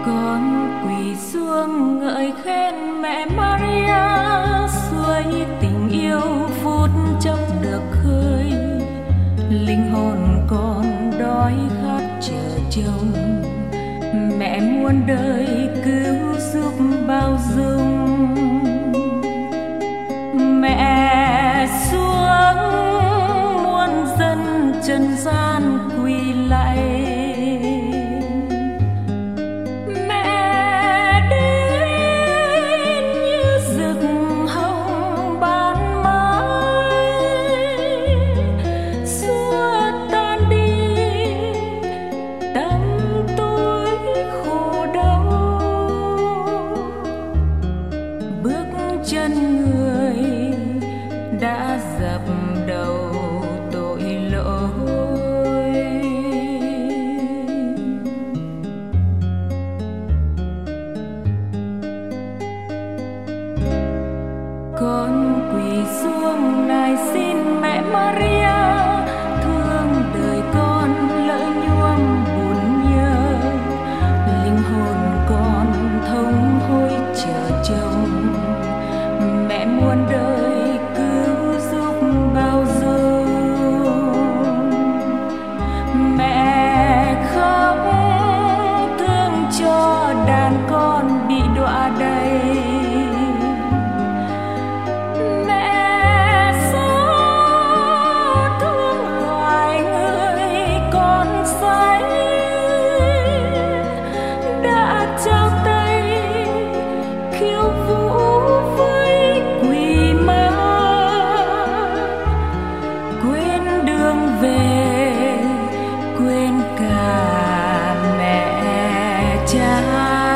Con quỳ xuống ngợi khen mẹ Maria, suối tình yêu phút chốc được khơi. Linh hồn con đói khát chờ trông, mẹ muôn đời cứu giúp bao dung. Mẹ xuống muôn dân trần gian quỳ lạy. Mẹ đến như rực hồng ban mai, xua tan đi tăm tối khổ đau. Bước chân người đã dập đầu tội lỗi. Con quỳ xuống nài xin mẹ Maria, thương đời con lỡ nhuốm buồn nhớ. Linh hồn con thống hối chờ trông, mẹ muôn đời cứu giúp bao dung. Mẹ khóc thương cho đàn con bị đọa đầy. Mẹ xót thương loài người con say, đã trao tay khiêu vũ với quỷ ma. Quên đường về, quên cả mẹ cha.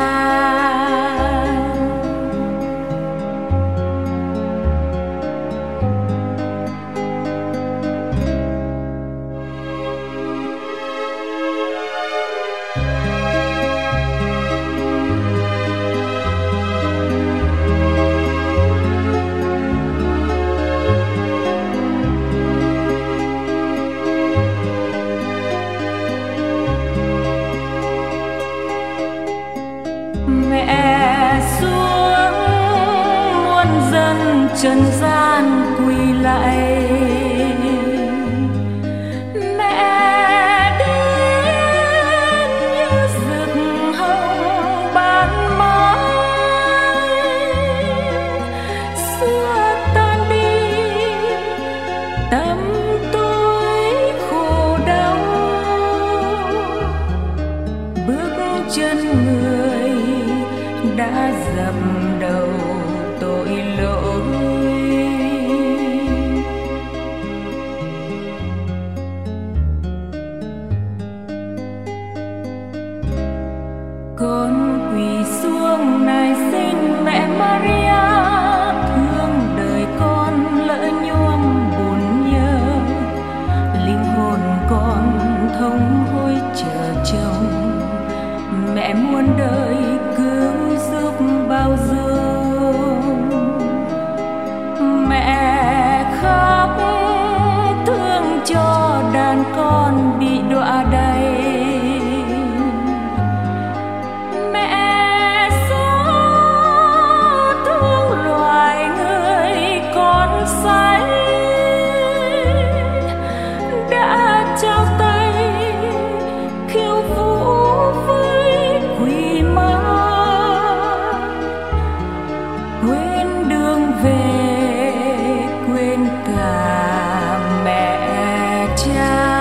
Mẹ xuống muôn dân trần gian quỳ lạy. Mẹ đến như rực hồng ban mai, xua tan đi tăm tối khổ đau. Bước chân người đã dập đầu tội lỗi. Con quỳ xuống nài xin mẹ Maria, thương đời con lỡ nhuốm buồn nhớ. Linh hồn con thống hối chờ trông, mẹ muôn đời cứu giúp bao dung. Mẹ khóc thương cho đàn con bị đọa đầy. Mẹ xót thương loài người con say, đã trao tay khiêu vũ với quỷ ma. Quên đường về, quên cả mẹ cha.